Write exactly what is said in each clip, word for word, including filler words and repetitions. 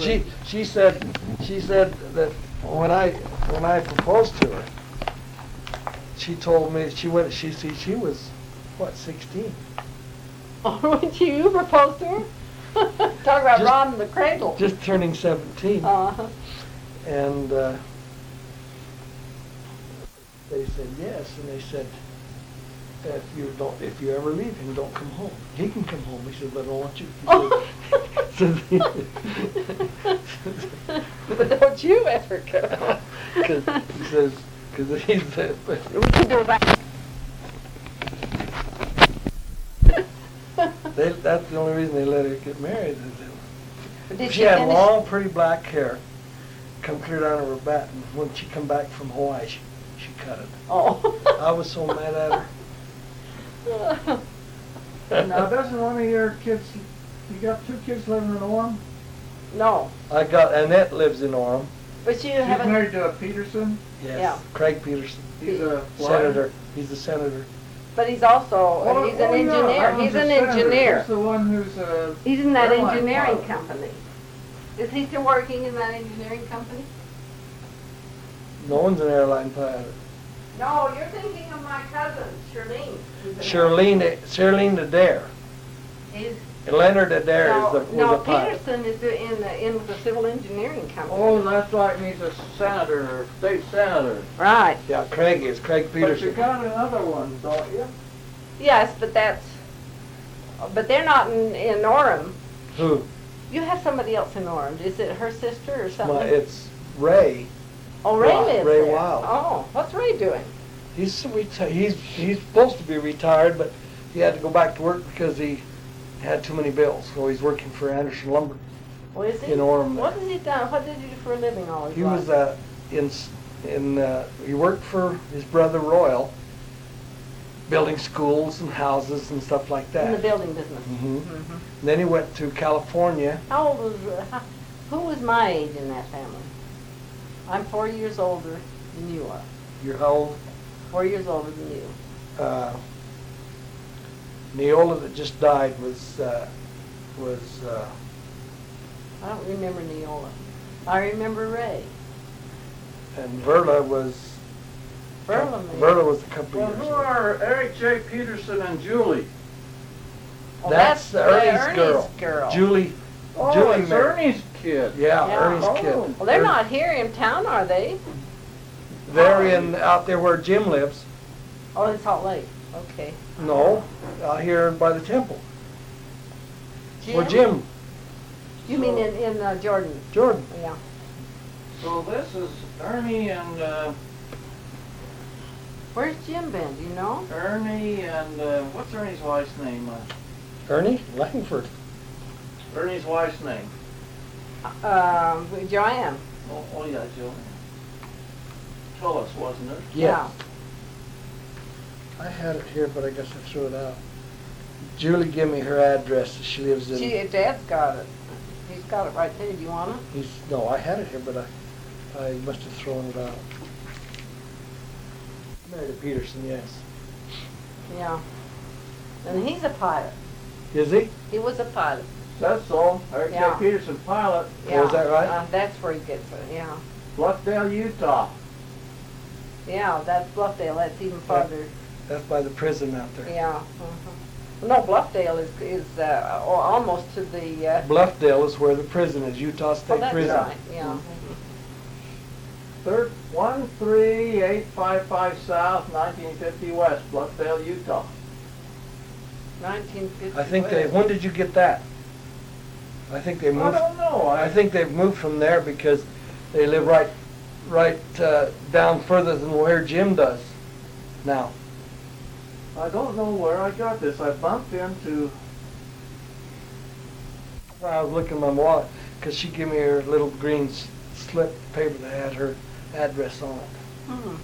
She, she said, she said that when I, when I proposed to her, she told me, she went, she, see, she was, what, sixteen? Oh, when you proposed to her? Talk about Just- robbing the cradle. Just turning seventeen. Uh-huh. And, uh, they said yes, and they said, if you don't, if you ever leave him, don't come home. He can come home. He said, but I don't want you. He said, But don't you ever go. Cause he says, because he said, We can do that. they, that's the only reason they let her get married. Is that Did she she had finish? long, pretty black hair, come clear down to her back, and when she come back from Hawaii, she, she cut it. Oh. I was so mad at her. Now, doesn't one of your kids, you got two kids living in Orem? No, I got, Annette lives in Orem. but you She's haven't. married to a Peterson? Yes. Yeah. Craig Peterson, He's a flyer? senator. He's a senator. But he's also, Oh, he's an oh, yeah, engineer. that one's He's a an senator. engineer. That's the one who's a... He's in that airline engineering pilot. company. Is he still working in that engineering company? No one's an airline pilot. No, you're thinking of my cousin, Charlene. who's an Charlene, Charlene Adair. He's, Leonard Adair no, is the, was no, a pilot. Peterson is the- in the, in the civil engineering company. Oh, that's right, and he's a senator, or state senator. Right. Yeah, Craig is, Craig But you Peterson. got another one, don't you? Yes, but that's, but they're not in, in Orem. Who? You have somebody else in Orem. Is it her sister or something? My, it's Ray. oh, Ray Wa- lives Ray there. Wild. Oh, what's Ray doing? He's, reti- he's, he's supposed to be retired, but he had to go back to work because he had too many bills. So he's working for Anderson Lumber. Well, is he? In Orem. What has he done? What did he do for a living all his He life? was, uh, in, s- in, uh, he worked for his brother Royal, building schools and houses and stuff like that. in the building business. hmm Mhm. Then he went to California. How old was, uh, how, who was my age in that family? I'm four years older than you are. You're how old? Four years older than you. Uh, Neola that just died was, uh, was, uh, I don't remember Neola. I remember Ray. and Verla was, Verla maybe. Verla was a couple Well, years who old. are Eric J. Peterson and Julie? Oh, That's the Ernie's girl. girl. Julie, Oh, Julie it's married- Ernie's kid. yeah, Yeah. Ernie's Oh. kid. Well, they're Er- not here in town, are they? They're in, out there where Jim lives. Oh, in Salt Lake. Okay. No, out here by the temple. Where Jim, You mean in, in uh, Jordan? Jordan. Yeah. So this is Ernie and, uh, Where's Jim been? Do you know? Ernie and, uh, what's Ernie's wife's name? Uh, Ernie Langford. Ernie's wife's name? Um, Joanne. Oh, oh yeah, Joe. Tullis, wasn't it? Yes. I had it here, but I guess I threw it out. Julie gave me her address. She lives in. She, Dad's got it. He's got it right there. Do you want it? He's, no, I had it here, but I, I must have thrown it out. Married to Peterson, yes. Yeah. And he's a pilot. Is he? He was a pilot. That's so. Eric Yeah. J. Peterson, pilot, Yeah. is that right? Uh, that's where he gets it. Yeah. Bluffdale, Utah. Yeah, that's Bluffdale. That's even farther. That's by the prison out there. Yeah. Uh-huh. No, Bluffdale is is uh, or almost to the. Uh, Bluffdale is where the prison is, Utah State oh, that's Prison. right. Yeah. Third, one three eight five five South, nineteen fifty West, Bluffdale, Utah. nineteen fifty. I think they, when did you get that? I think they I moved, don't know. I think they've moved from there because they live right, right uh, down further than where Jim does now. I don't know where I got this. I bumped into. I was looking at my wallet because she gave me her little green s- slip of paper that had her address on it. Hmm.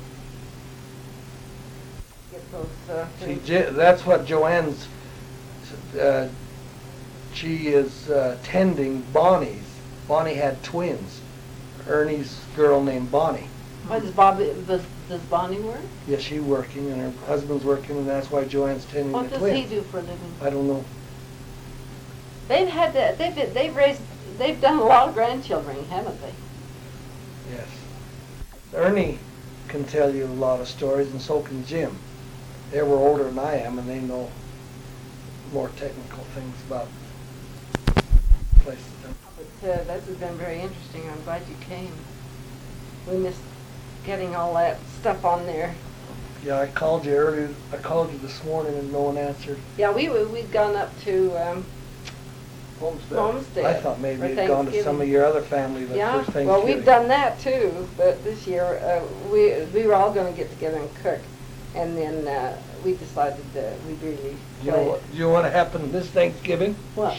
Get those. Uh, See, things. Je- that's what Joanne's, uh, she is uh, tending Bonnie's. Bonnie had twins. Ernie's girl named Bonnie. What does Bobby? Does, does Bonnie work? Yeah, she's working and her husband's working, and that's why Joanne's tending What the does twins. he do for a living? I don't know. They've had to, they've they've raised they've done a lot of grandchildren, haven't they? Yes. Ernie can tell you a lot of stories, and so can Jim. They were older than I am, and they know more technical things about places. But uh, this has been very interesting. I'm glad you came. We missed getting all that stuff on there. Yeah, I called you earlier. I called you this morning, and no one answered. Yeah, we we- we'd gone up to um, Homestead. Homestead. I thought maybe for you'd gone to some Thanksgiving. of your other family the Yeah, first Thanksgiving. well, we've done that too, but this year uh, we we were all going to get together and cook, and then uh, we decided that we'd really You know play. what? You know what happened this Thanksgiving? What?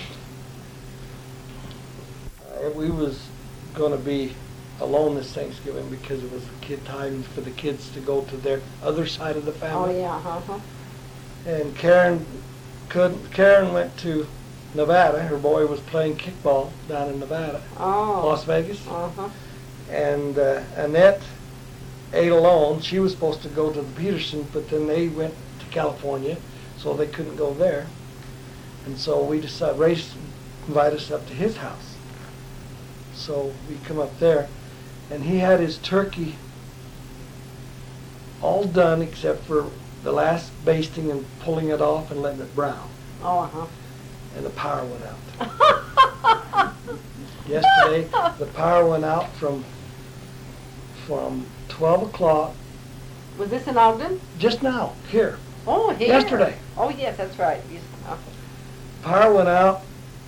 Uh, we was going to be alone this Thanksgiving because it was kid time for the kids to go to their other side of the Oh family. yeah, uh huh. And Karen couldn't. Karen went to Nevada. Her boy was playing kickball down in Nevada, Oh. Las Vegas. Uh huh. And uh, Annette ate alone. She was supposed to go to the Peterson, but then they went to California, so they couldn't go there. And so we decided, Ray invited us up to his house. So we come up there, and he had his turkey all done except for the last basting and pulling it off and letting it brown. Oh, uh-huh. And the power went out. Yesterday, the power went out from from twelve o'clock, Was this in Ogden? just now, here. Oh, here. Yesterday. Oh, yes, that's right. Yes. uh, Power went out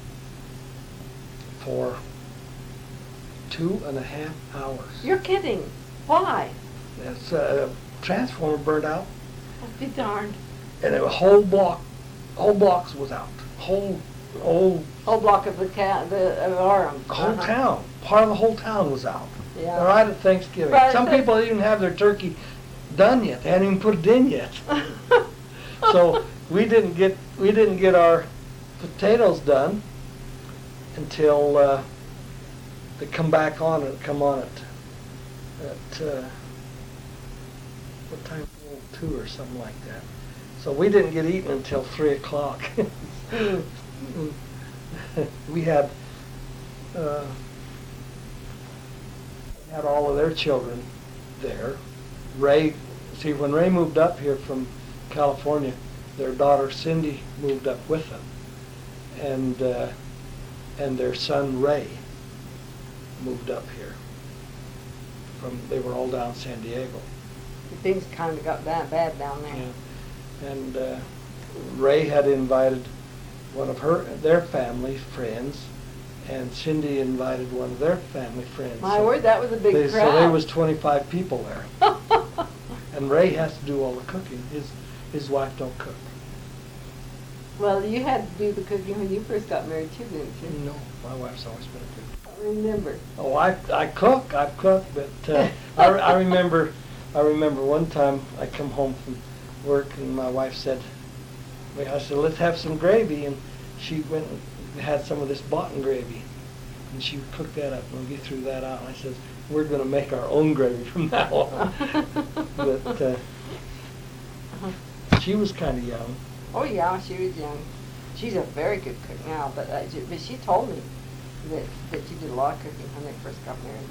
for two and a half hours. You're kidding. Why? That's a transformer burned out, I'd be darned. and a whole block, whole blocks was out. Whole, whole, Whole block of the cat, the of Orem. whole Uh-huh. town. Part of the whole town was out. Yeah. Right at Thanksgiving. Right, Some so- people didn't even have their turkey done yet. They hadn't even put it in yet. So we didn't get we didn't get our potatoes done until uh, they come back on it. Come on it at uh, what time? Two or something like that. So we didn't get eaten until three o'clock. We had uh, had all of their children there. Ray, see, when Ray moved up here from California, their daughter Cindy moved up with them, and uh, and their son Ray moved up here. From they were all down San Diego. Things kind of got that bad down there. Yeah. And uh, Ray had invited one of her their family friends, and Cindy invited one of their family friends. My So word, that was a big they, crowd. So there was twenty-five people there. And Ray has to do all the cooking. His his wife don't cook. Well, you had to do the cooking when you first got married too, didn't you? No, my wife's always been a cook. I remember. Oh, I I cook. I've cooked, but uh, I, re- I remember I remember one time I come home from work and my wife said, I said, let's have some gravy, and she went and had some of this Botten gravy, and she cooked that up, and we threw that out. And I said, we're going to make our own gravy from now on. But uh, she was kind of young. Oh yeah, she was young. She's a very good cook now, but uh, she- but she told me that that she did a lot of cooking when they first got married.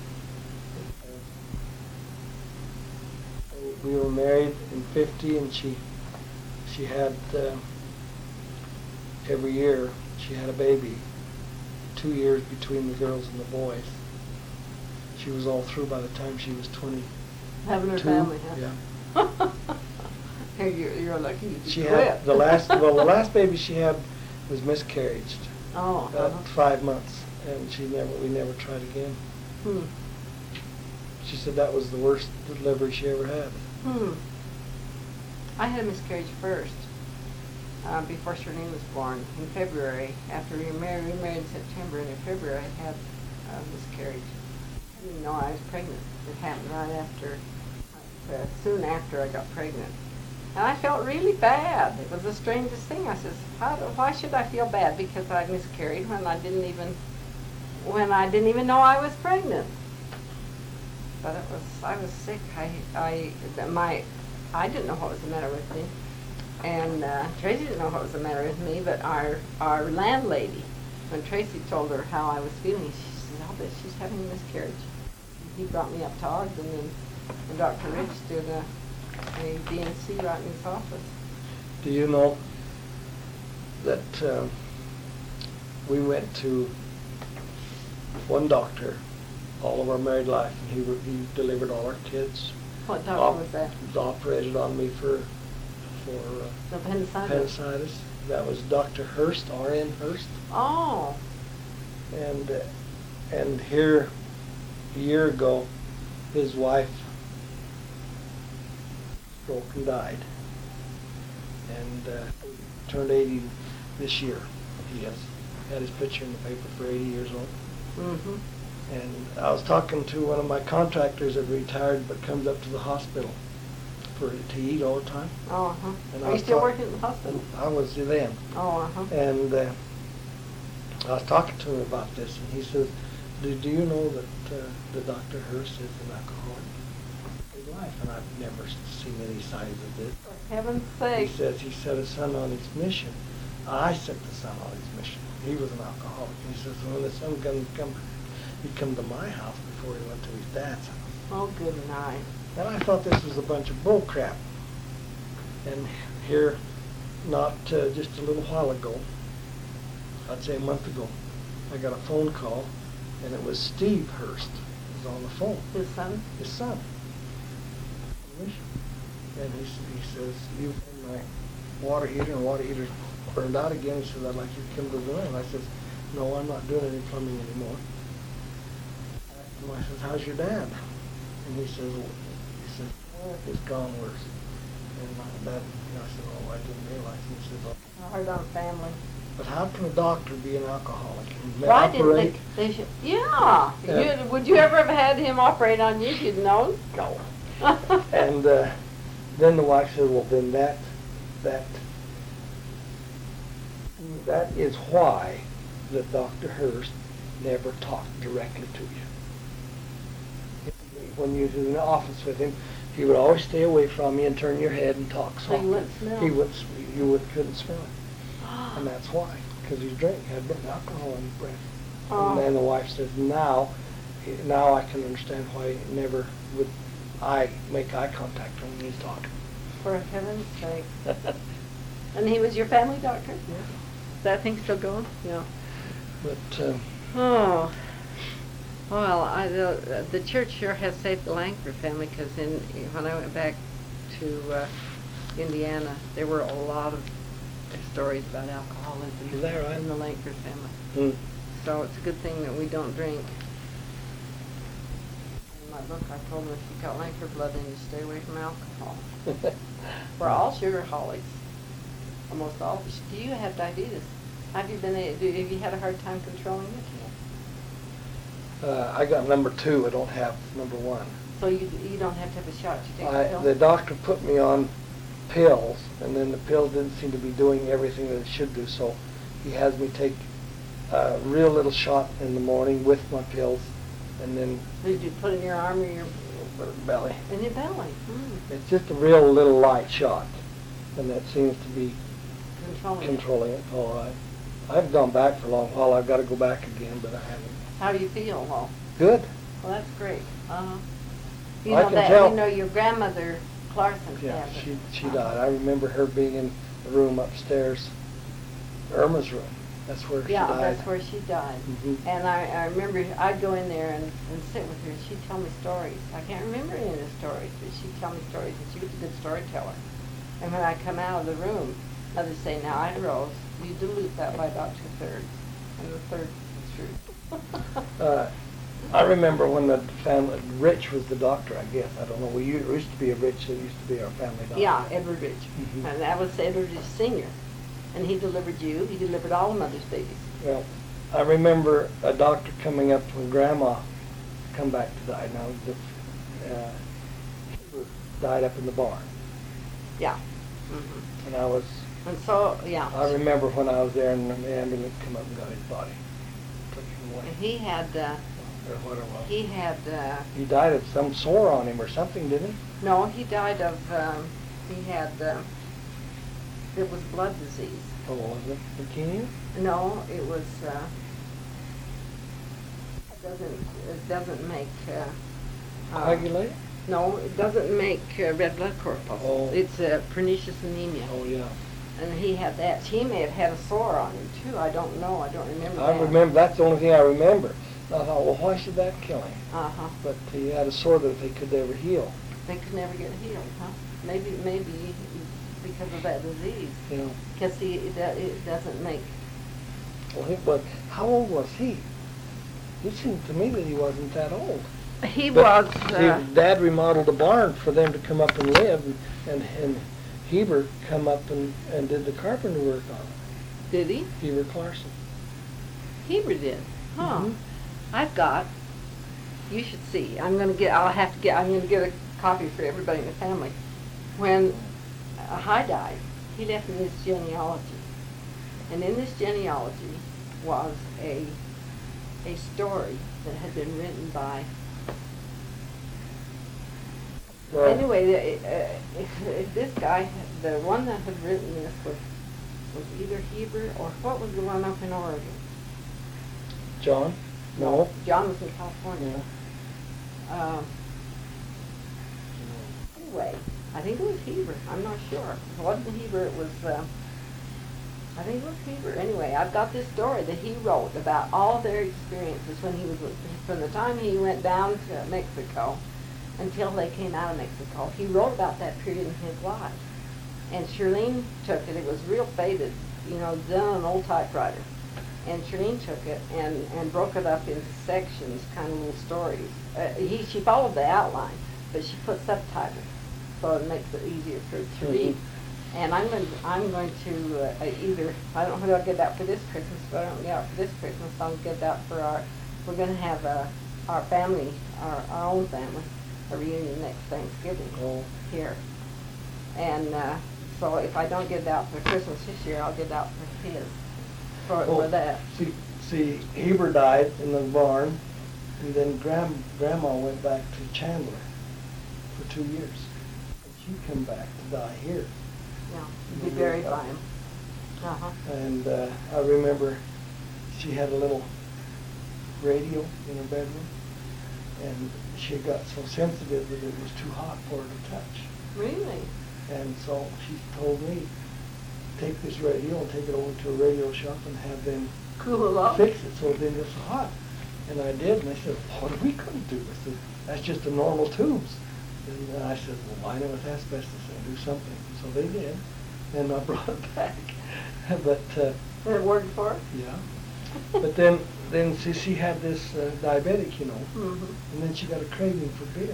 We were married in fifty, and she she had uh, every year she had a baby. Two years between the girls and the boys. She was all through by the time she was twenty. Having her Two, family, huh? yeah. Hey, you're, you're lucky you She quit. had the last well the last baby she had was miscarried Oh. at uh-huh. five months, and she never we never tried again. Hmm. She said that was the worst delivery she ever had. Hmm. I had a miscarriage first, uh, before Charlene was born, in February. After we were married, we were married in September, and in February I had a miscarriage. I didn't know I was pregnant. It happened right after, uh, soon after I got pregnant. And I felt really bad. It was the strangest thing. I says, How, do- why should I feel bad because I miscarried when I didn't even, when I didn't even know I was pregnant? But it was, I was sick. I, I, the- my, I didn't know what was the matter with me. And uh, Tracy didn't know what was the matter with me, but our, our landlady when Tracy told her how I was feeling, she said, I'll bet she's having a miscarriage. He brought me up to Ogden, and, and Doctor Rich did a, a D N C right in his office. Do you know that um, we went to one doctor all of our married life, and he, re- he delivered all our kids. What doctor Op- was that? Operated on me for for uh, The appendicitis? appendicitis. That was Doctor Hurst, R N Hurst. Oh. And uh, and here a year ago, his wife stroke and died, and uh, turned eighty this year. He has had his picture in the paper for eighty years old. Mm-hmm. And I was talking to one of my contractors that retired but comes up to the hospital for to eat all the time. Oh, uh-huh. And I Are you was still talk- working at the hospital? I was then. Oh, uh-huh. And uh, I was talking to him about this, and he says, do, do you know that uh, the Doctor Hurst is an alcoholic? His life, and I've never seen any signs of this. For heaven's He sake. says he set his son on his mission. I set the son on his mission. He was an alcoholic. He says when the son come, come, he'd come to my house before he went to his dad's house. Oh, good night. And I thought this was a bunch of bull crap. And here, not uh, just a little while ago, I'd say a month ago, I got a phone call, and it was Steve Hurst. He was on the phone. His son? His son. And he, s- he says, you and my water heater, and water heater burned out again. He says, I'd like you to come to the room. I says, no, I'm not doing any plumbing anymore. And I says, how's your dad? And he says, well, he says, oh, it's gone worse. And my dad, you know, I said, oh, I didn't realize. He says, oh. Hard on family. But how can a doctor be an alcoholic? And Why didn't they, operate? they should, yeah. Yeah. You, would you ever have had him operate on you if you'd known? No. And uh, then the wife said, well, then that, that, that is why that Doctor Hurst never talked directly to you. When you was in the office with him, he would always stay away from you and turn your head and talk So softly. you wouldn't smell? He wouldn't, sm- you would, couldn't smell it. And that's why, because he drank, had burnt alcohol in his breath. Oh. And then the wife says, now, now I can understand why he never would I make eye contact when he's talking. For heaven's sake. And he was your family doctor? Yeah. Is that thing still going? Yeah. But, um, Oh. Well, I, the, the church sure has saved the Langford family, because in when I went back to uh, Indiana, there were a lot of stories about alcoholism Is that right? in the Langford family. hmm. So it's a good thing that we don't drink. In my book, I told them if you got Langford blood in you, stay away from alcohol. We're all sugarholics. Almost all of us. Do you have diabetes? Have you been? a- do- Have you had a hard time controlling it? uh, I got number two, I don't have number one. So you you don't have to have a shot. You take I, a pill. the doctor put me on pills, and then the pills didn't seem to be doing everything that it should do, so he has me take a real little shot in the morning with my pills, and then Did you put it in your arm or your belly. in your belly? Hmm. It's just a real little light shot, and that seems to be Controlling. it. controlling it all right. I've gone back for a long while. I've got to go back again, but I haven't. How do you feel? Well, Good. well, that's great. Uh-huh. You I know can that. tell. You know your grandmother Clarkson Yeah, had it. she she Uh-huh. died. I remember her being in the room upstairs, Irma's room. That's where Yeah, she died. that's where she died. Mhm. And I, I remember I'd go in there and, and sit with her, and she'd tell me stories. I can't remember any of the stories, but she'd tell me stories, and she was a good storyteller. And when I come out of the room, others say, now, Ida Rose, you dilute that by about two-thirds, and the third is true. Uh, I remember when the family, Rich was the doctor, I guess. I don't know. We u- used to be a Rich, it used to be our family doctor. Yeah, Edward Rich. Mhm. And that was Edward Rich Senior. And he delivered you, he delivered all the mother's babies. Well, I remember a doctor coming up when Grandma come back to die. Now, the, uh, he was- died up in the barn, Yeah. hmm and I was. And so, yeah. I remember when I was there, and the ambulance come up and got his body, took him away, And he had, uh, or what it was. he had, uh, He died of some sore on him or something, didn't he? no, he died of, um, he had, uh, it was blood disease. Oh, was it leukemia? No, it was, uh, it doesn't, it doesn't make, uh, uh, Coagulate? no, it doesn't make uh, red blood corpuscles. Oh. It's uh, pernicious anemia. Oh, yeah. And he had that. He may have had a sore on him too. I don't know. I don't remember I that. remember, that's the only thing I remember. And I thought, well, why should that kill him? Uh-huh. But he had a sore that they could never heal. They could never get healed, huh? Maybe, maybe because of that disease. You know. Because he, it, do- it doesn't make. Well, he, but how old was he? It seemed to me that he wasn't that old. He But, was. see, Uh, Dad remodeled a barn for them to come up and live, and, and, and Heber come up and, and did the carpenter work on it. did he? Heber Clarkson. Heber did. Huh. Mhm. I've got. You should see. I'm gonna get. I'll have to get. I'm gonna get a copy for everybody in the family. When uh, Hy died, he left me this genealogy, and in this genealogy was a a story that had been written by. Well, Anyway, the, uh, if, if this guy, the one that had written this was was either Heber or what was the one up in Oregon? John? No. John was in California. Yeah. Um, anyway, I think it was Heber. I'm not sure. If it wasn't Heber, it was, uh, I think it was Heber. Anyway, I've got this story that he wrote about all their experiences when he was, from the time he went down to Mexico until they came out of Mexico. He wrote about that period in his life. And Shirlene took it. It was real faded, you know, done on an old typewriter. And Shirlene took it and, and broke it up into sections, kind of little stories. Uh, he, she followed the outline, but she put subtitles, so it makes it easier for to read. And I'm going to, I'm going to uh, either, I don't know whether I'll get that for this Christmas, but I don't get it for this Christmas. I'll get that for our, we're going to have uh, our family, our, our own family, a reunion next Thanksgiving Oh. here. And uh, so if I don't get it out for Christmas this year, I'll get it out for his, for, for that. See, see, Heber died in the barn, and then Gram, Grandma went back to Chandler for two years. And she came back to die here. Yeah, be buried by him. Uh-huh. And uh, I remember she had a little radio in her bedroom, and she got so sensitive that it was too hot for her to touch. Really? And so she told me, take this radio and take it over to a radio shop and have them Cool off. fix it so it didn't get so hot. And I did, and they said, what are we going to do? I said, that's just the normal tubes. And I said, well, line it with asbestos and do something. So they did, and I brought it back. But, uh, Did it work for her? yeah. But then, then see, she had this uh, diabetic, you know, Mm-hmm. and then she got a craving for beer.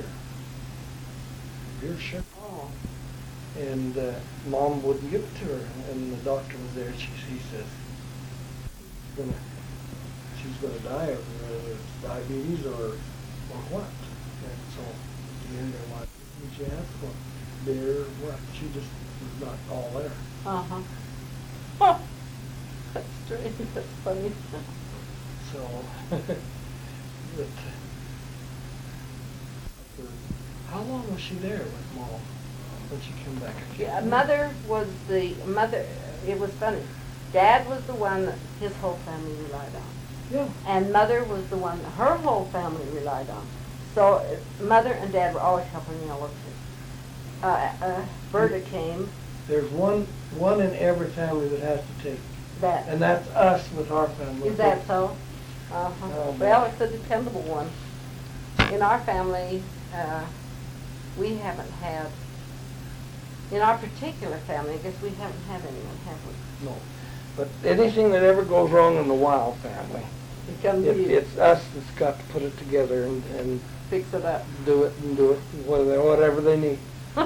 Beer sugar. Oh. And uh, Mom wouldn't give it to her, and the doctor was there. She, he says, gonna, she's going to die of whether it's diabetes or or what. And so at the end, they're like, did she ask for beer or what? She just was not all there. Uh-huh. Oh, that's strange. That's funny. So, but, uh, how long was she there with Mom when she came back? I can't Yeah, remember. mother was the, mother, it was funny. Dad was the one that his whole family relied on. Yeah. And mother was the one that her whole family relied on. So uh, mother and dad were always helping me all over. Uh, uh, Berta came, There's one one in every family that has to take, that, and that's us with our family. is that so? Uh-huh. Oh, Well, my. it's a dependable one. In our family, uh, we haven't had, in our particular family, I guess we haven't had anyone, have we? No. But anything that ever goes wrong in the Wild family, It comes it, to you, it's us that's got to put it together and, and fix it up. do it and do it, whatever, whatever they need.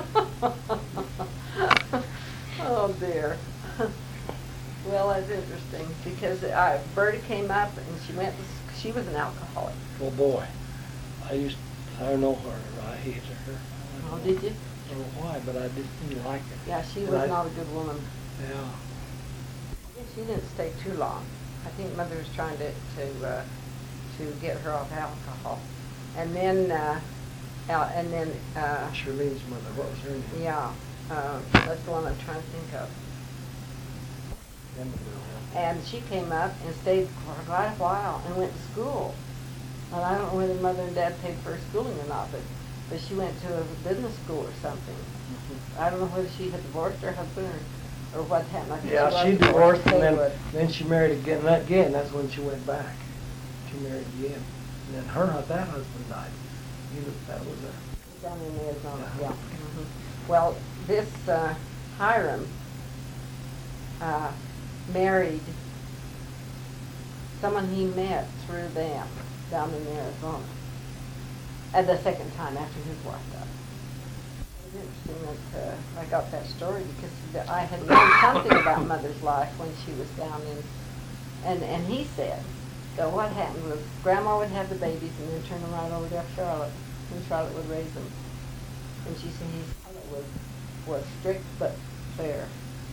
Oh dear. Well, that's interesting because uh, Berta came up and she went. To, s- she was an alcoholic. Oh boy, I used, I know her. I hated her. I Oh, don't did you? know why, but I just didn't like her. Yeah, she was Right. not a good woman. Yeah. I guess she didn't stay too long. I think Mother was trying to to uh, to get her off alcohol, and then uh, uh, and then uh, Charlene's mother, what was her name? yeah, uh, that's the one I'm trying to think of. And she came up and stayed for quite a while and went to school. And I don't know whether mother and dad paid for her schooling or not, but, but she went to a business school or something. Mm-hmm. I don't know whether she had divorced her husband or, or what happened. I think Yeah, was she divorced and they then, would. then she married again, and that- again, that's when she went back. She married again. And then her, that husband died. He was, that was a, Down in Arizona, Uh-huh. yeah. Mhm. Well, this uh, Hiram uh, married someone he met through them down in Arizona. And the second time after his wife died. It was interesting that uh, I got that story because the- I had known something about Mother's life when she was down in, and, and he said, so what happened was Grandma would have the babies and then turn them right over to Charlotte, and Charlotte would raise them. And she said he was, was strict but fair.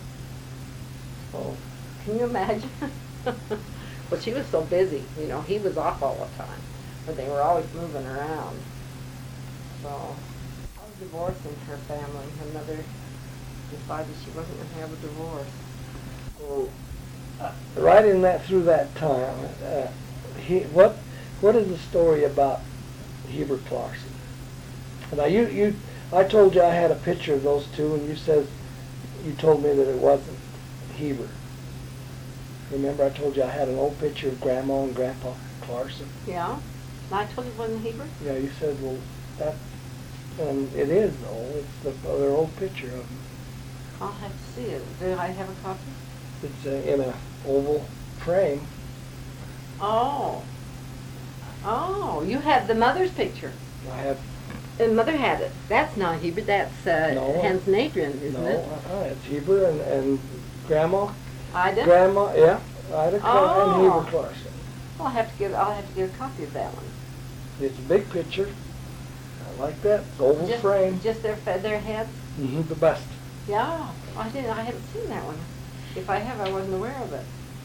So, can you imagine? Well, she was so busy, you know, he was off all the time, but they were always moving around. So, I was divorcing her family. Her mother decided she wasn't going to have a divorce. so, uh, right in that, through that time, uh, he, what, what is the story about Heber Clarkson? Now, you, you, I told you I had a picture of those two, and you said, you told me that it wasn't Heber. Remember I told you I had an old picture of Grandma and Grandpa Clarkson? Yeah? And I told you it wasn't Heber? Yeah, you said, well, that, and it is though, it's the, their old picture of them. I'll have to see it. Do I have a copy? It's uh, in a oval frame. Oh. Oh, you have the mother's picture. I have, And Mother had it. That's not Heber, that's uh, No. Hans Nadrian, isn't no, it? uh-uh, it's Heber and, and Grandma, Ida? Grandma, yeah, Ida Clark and Oh. Heber Clarkson. I'll have to get, I'll have to get a copy of that one. It's a big picture. I like that, oval Just- frame. Just their, fe- their heads? hmm the best. Yeah, I didn't, I haven't seen that one. If I have, I wasn't aware of it.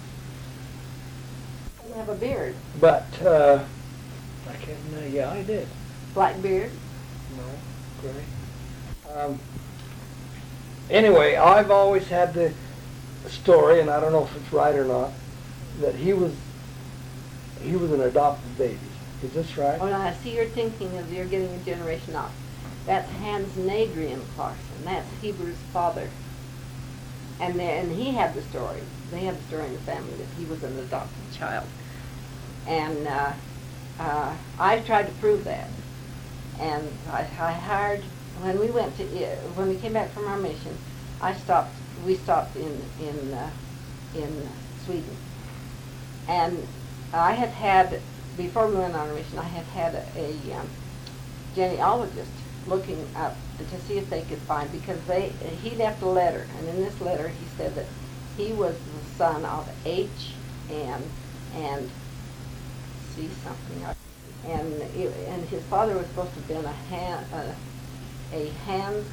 Doesn't have a beard. But, uh, I can't, know. yeah, I did. Black beard? No, gray. Um, anyway, I've always had the story, and I don't know if it's right or not, that he was he was an adopted baby. Is this right? Oh, now I see you're thinking of, you're getting a generation off. That's Hans Nadrian Clarkson. That's Heber's father. And then, and he had the story. They had the story in the family that he was an adopted child. And uh, uh, I tried to prove that. And I, I hired, when we went to, I- when we came back from our mission, I stopped, we stopped in, in, uh, in Sweden. And I had had, before we went on our mission, I had had a, a um, genealogist looking up to see if they could find, because they, he left a letter, and in this letter he said that he was the son of H. N. and C something, and it, and his father was supposed to have been a Han, uh, a Hans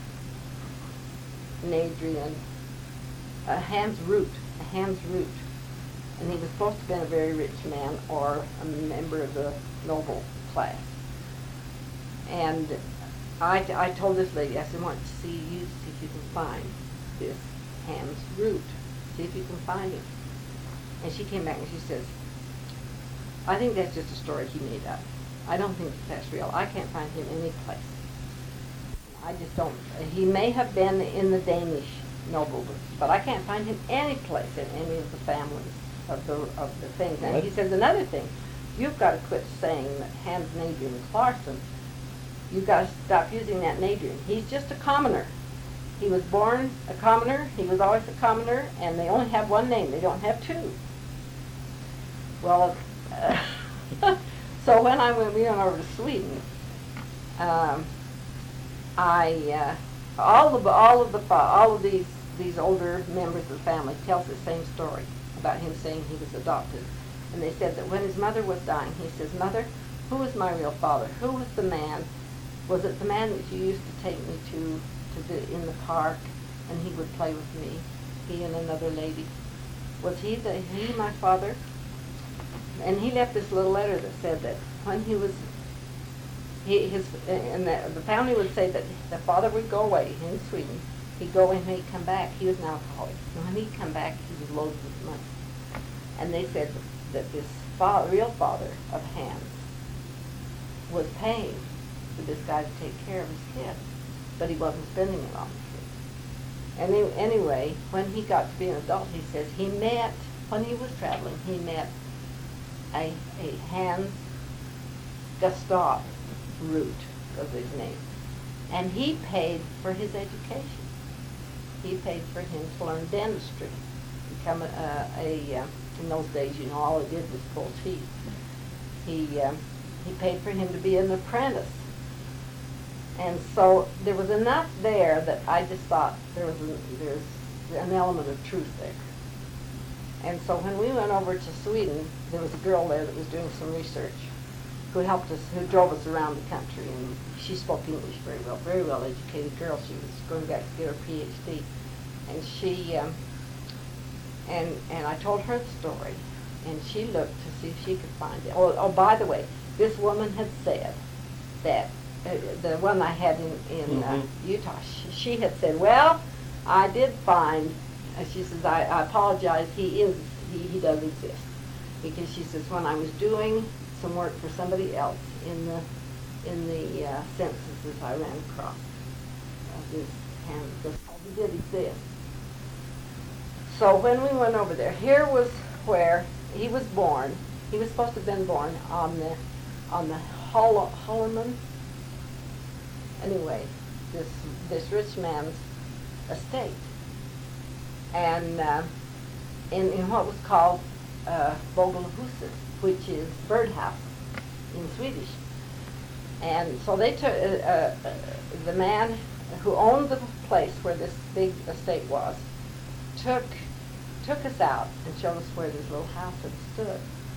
Nadrian, a Hans Root, a Hans Root, and he was supposed to have been a very rich man or a member of the noble class. And I, I told this lady, I said, I want to see you, see if you can find this Hans Root, see if you can find him. And she came back and she says, I think that's just a story he made up. I don't think that's real. I can't find him any place. I just don't. He may have been in the Danish nobles, but I can't find him any place in any of the families of the of the things. And he says another thing, you've got to quit saying that Hans Nadrian Clarkson. You've got to stop using that Nadrian. He's just a commoner. He was born a commoner. He was always a commoner, and they only have one name. They don't have two. Well, uh, so when I went, we went over to Sweden. Um, I uh, all of all of the fa- all of these these older members of the family tells the same story about him saying he was adopted, and they said that when his mother was dying, he says, "Mother, who was my real father? Who was the man? Was it the man that you used to take me to to the in the park, and he would play with me, he and another lady? Was he the he my father?" And he left this little letter that said that when he was, he, his, and the, the family would say that the father would go away in Sweden, He'd go and he'd come back. He was an alcoholic. And when he'd come back, he was loaded with money. And they said that this fa- real father of Hans was paying for this guy to take care of his kid, but he wasn't spending it on the kid. And he, anyway, when he got to be an adult, he says he met, when he was traveling, he met a, a Hans Gustav Root was his name. And he paid for his education. He paid for him to learn dentistry, become a, a, a uh, in those days, you know, all he did was pull teeth. He, uh, he paid for him to be an apprentice. And so there was enough there that I just thought there was a, there's an element of truth there. And so when we went over to Sweden, there was a girl there that was doing some research who helped us, who drove us around the country, and she spoke English very well, very well educated girl. She was going back to get her P H D. And she, um, and, and I told her the story, and she looked to see if she could find it. Oh, oh by the way, this woman had said that, uh, the one I had in, in mm-hmm. uh, Utah, she, she had said, well, I did find, uh, she says, I, I apologize, he is, he, he does exist. Because she says, when I was doing some work for somebody else in the, in the uh, censuses I ran across, uh, this, and this, he did exist. So when we went over there, here was where he was born. He was supposed to have been born on the, on the Hol- Holloman, anyway, this, this rich man's estate. And uh, in, in what was called uh, Vogelhuset, which is birdhouse in Swedish. And so they took, uh, uh, the man who owned the place where this big estate was, took took us out and showed us where this little house had stood.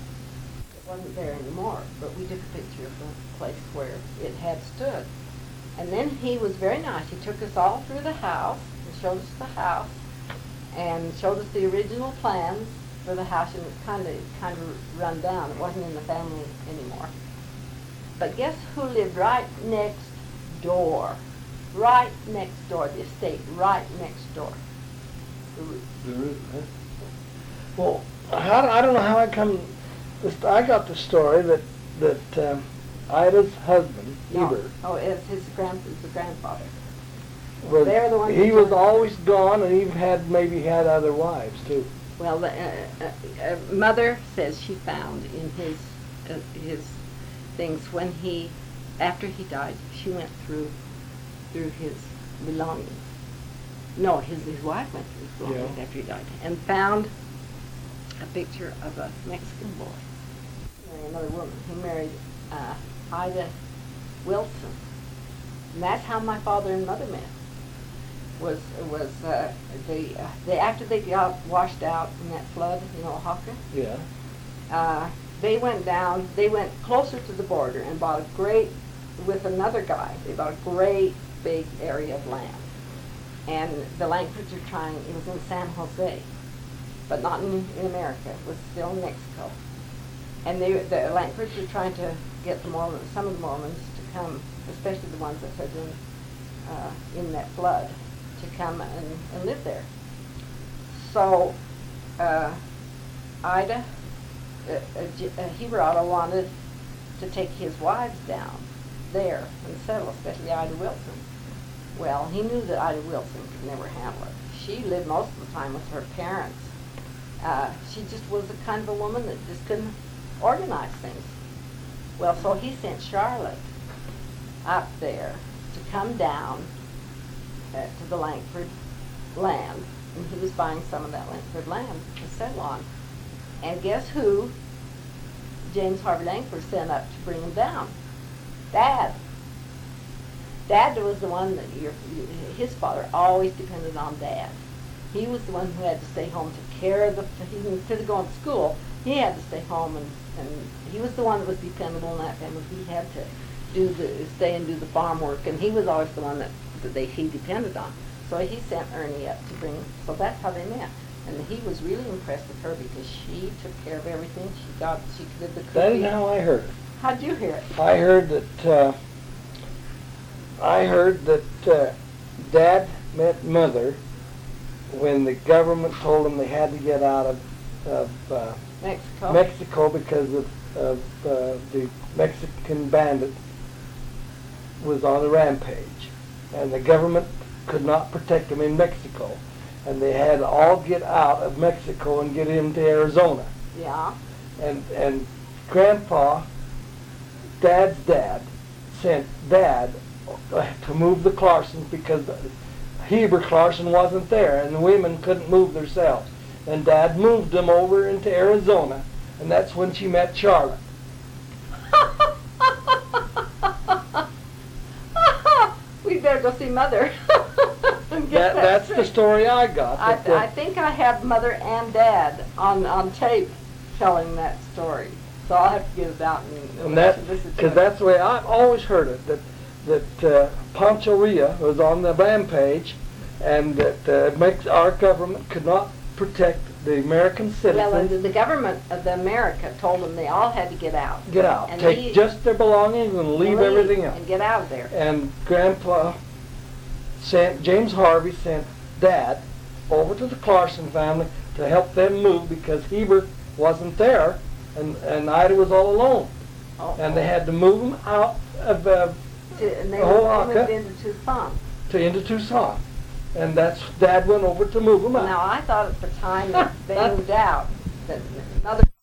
It wasn't there anymore, but we took a picture of the place where it had stood. And then he was very nice. He took us all through the house and showed us the house and showed us the original plans for the house, and it's kind of kind of run down. It wasn't in the family anymore. But guess who lived right next door? Right next door, the estate, right next door. The Root. The Root, huh? Well, how, I don't know how I come, this, I got the story that, that um, Ida's husband, No. Eber, Oh, it's his grand, it's the grandfather. was, They're the ones he that was told- always gone, and he had, maybe had other wives too. Well, the uh, uh, uh, mother says she found in his uh, his things when he, after he died, she went through through his belongings. No, his his wife went through his belongings Yeah. after he died and found a picture of a Mexican boy. Married another woman. He married uh, Ida Wilson, and that's how my father and mother met. Was was uh, they uh, they after they got washed out in that flood in Oaxaca? Yeah. Uh, they went down. They went closer to the border and bought a great, with another guy. They bought a great big area of land, and the Langfords are trying. It was in San Jose, but not in, in America. It was still in Mexico, and they the Langfords were trying to get the Mormons, some of the Mormons, to come, especially the ones that had been uh, in that flood, to come and, and live there. So, uh, Ida, uh, uh, J- uh, Heberado wanted to take his wives down there and settle, especially Ida Wilson. Well, he knew that Ida Wilson could never handle it. She lived most of the time with her parents. Uh, she just was the kind of a woman that just couldn't organize things. Well, so he sent Charlotte up there to come down Uh, to the Langford land, and he was buying some of that Langford land to settle on. And guess who James Harvey Langford sent up to bring him down? Dad. Dad was the one that your, his father always depended on Dad. He was the one who had to stay home to care of the, he, instead of going to school, he had to stay home, and, and he was the one that was dependable in that family. He had to do the, stay and do the farm work, and he was always the one that that they he depended on. So he sent Ernie up to bring, so that's how they met. And he was really impressed with her because she took care of everything. She got, she did the cooking. That is how I heard it. How'd you hear it? I heard that, uh, I heard that uh, Dad met Mother when the government told them they had to get out of, of uh, Mexico. Mexico because of, of uh, the Mexican bandit was on a rampage, and the government could not protect them in Mexico, and they had to all get out of Mexico and get into Arizona. Yeah. And and Grandpa, Dad's dad, sent Dad to move the Clarsons because Heber Clarson wasn't there, and the women couldn't move themselves. And Dad moved them over into Arizona, and that's when she met Charlotte. We better go see Mother. And That, get that that's the straight. story I got. I, that, uh, I think I have Mother and Dad on, on tape telling that story. So I'll have to get it out and, And that, listen to because it. that's the way I've always heard it, that that uh, Pancho Villa was on the rampage, and that uh, makes our government could not protect the American Well, and citizens. the government of the America told them they all had to get out. Get out, and take leave- just their belongings and and leave everything else. And get out of there. And Grandpa sent, James Harvey sent Dad over to the Clarson family to help them move because Heber wasn't there, and, and Ida was all alone. Oh, And they had to move them out of, uh, to, and they, Oh, moved- they okay. moved into Tucson. to into Tucson. And that's, Dad went over to move them out. Now, I thought at the time that they moved out, that Mother